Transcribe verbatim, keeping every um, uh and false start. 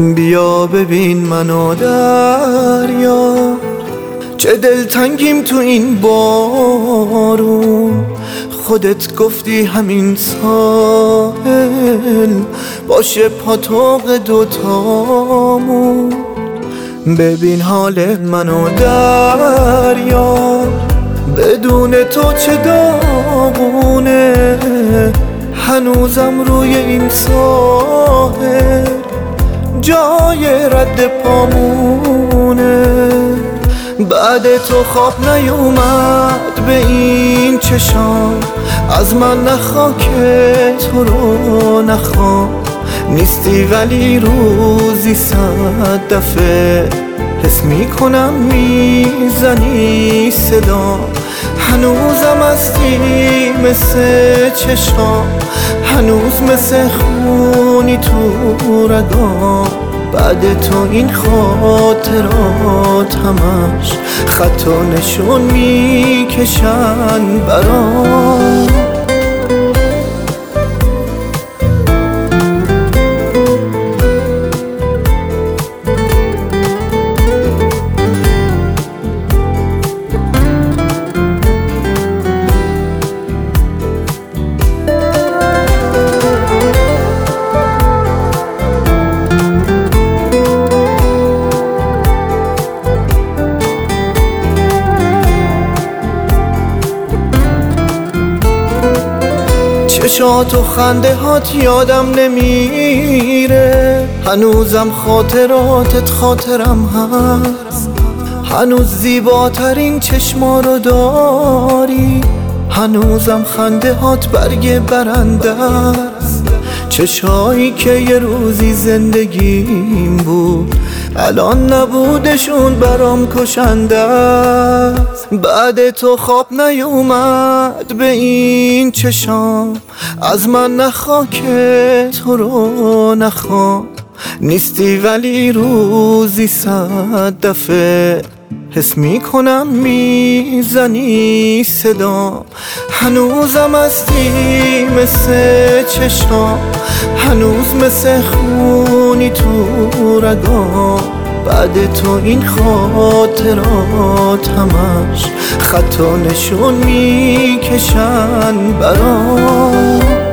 بیا ببین منو دریا، چه دلتنگیم تو این بارون. خودت گفتی همین ساحل باشه پاتوق دوتامون. ببین حال منو دریا، بدون تو چه داغونه. هنوزم روی این ساحل جای رد پامونه. بعد تو خواب نیومد به این چشام، از من نخوا که تو رو نخوام. نیستی ولی روزی صد دفعه حس میکنم میزنی صدا. هنوزم هستی مثل چشام، هنوز مثل خونی تو رگام. بعد تو این خاطرات همش خط و نشون میکشن برام. چشات و خنده هات یادم نمیره، هنوزم خاطراتت خاطرم هست. هنوز زیباترین چشما رو داری، هنوزم خنده هات برگ برنده است. چشایی که یه روزی زندگیم بود الان نبودشون برام کشنده است. بعد تو خواب نیومد به این چشام، از من نخوا که تو رو نخوام. نیستی ولی روزی صد دفعه حس میکنم میزنی صدا. هنوزم هستی مثل چشام، هنوز مثل خونی تو رگام. بعد تو این خاطرات همش خط و نشون میکشن برام.